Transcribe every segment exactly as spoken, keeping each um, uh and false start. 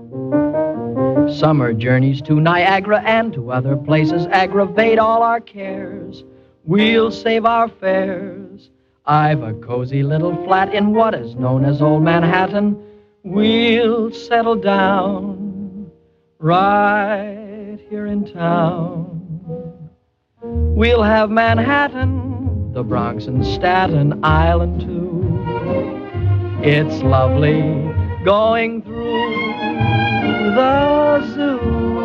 Summer journeys to Niagara and to other places aggravate all our cares. We'll save our fares. I've a cozy little flat in what is known as Old Manhattan. We'll settle down right here in town. We'll have Manhattan, the Bronx and Staten Island too. It's lovely going through the zoo.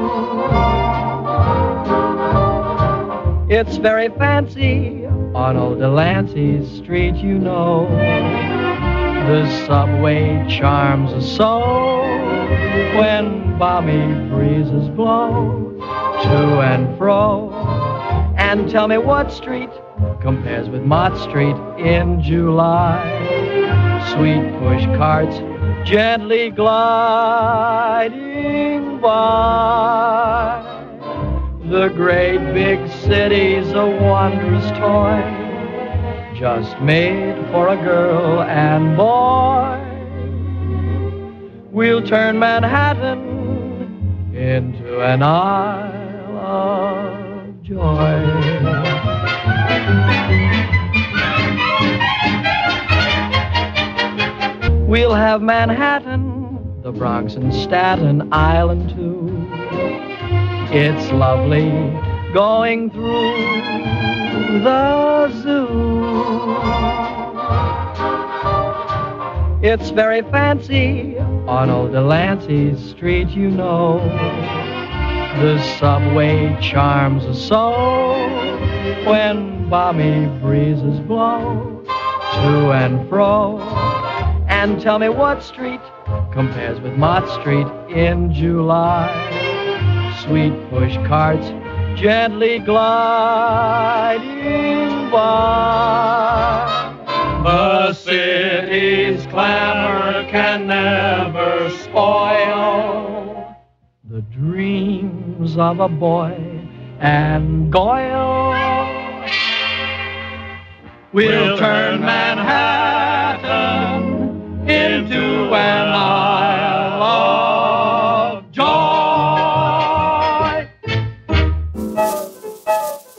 It's very fancy on old Delancey's street, you know. The subway charms us so when balmy breezes blow to and fro. And tell me what street compares with Mott Street in July. Sweet push carts gently gliding by. The great big city's a wondrous toy, just made for a girl and boy. We'll turn Manhattan into an isle of joy. We'll have Manhattan, the Bronx and Staten Island too. It's lovely going through the zoo. It's very fancy on old Delancey's street, you know. The subway charms us so when balmy breezes blow to and fro. And tell me what street compares with Mott Street in July. Sweet push carts gently gliding by. The city's clamor can never spoil the dreams of a boy and Goyle. We'll turn Manhattan